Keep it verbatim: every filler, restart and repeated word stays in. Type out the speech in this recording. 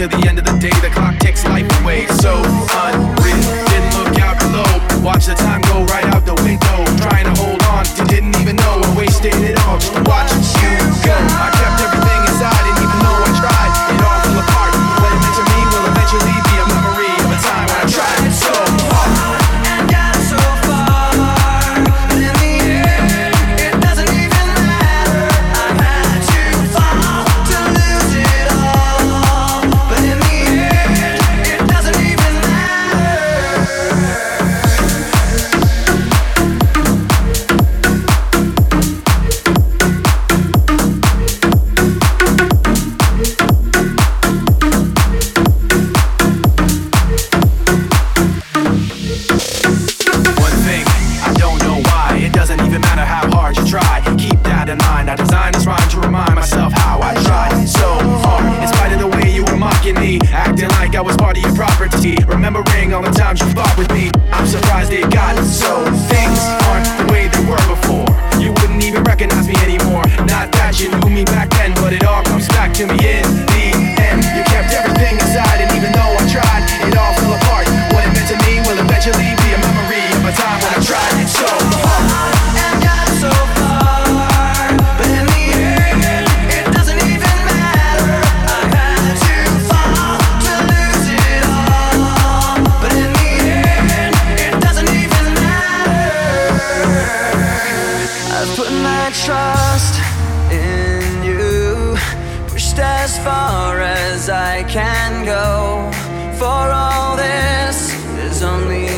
to the end of the day, the clock ticks life away. So unreal, didn't look out below. Watch the time go right out the window. Trying to hold on, didn't even know I wasted it all just to watch you go. I kept everything inside, and even though I tried, it all fell apart. What it meant to me will eventually be a memory of a time when I tried so hard and got so far, but in the end, it doesn't even matter. I had to fall to lose it all, but in the end, it doesn't even matter. Acting like I was part of your property, remembering all the times you fought with me. I'm surprised it got so. Things aren't the way they were before. You wouldn't even recognize me anymore. Not that you knew me back then, but it all comes back to me in the end. You kept everything inside, and even though I tried, it all fell apart. What it meant to me will eventually be a memory of a time when I tried so hard and got so far, but in the end, it doesn't even matter. I had to fall to lose it all, but in the end, it doesn't even matter. I've put my trust in you, pushed as far as I can go. For all this, there's only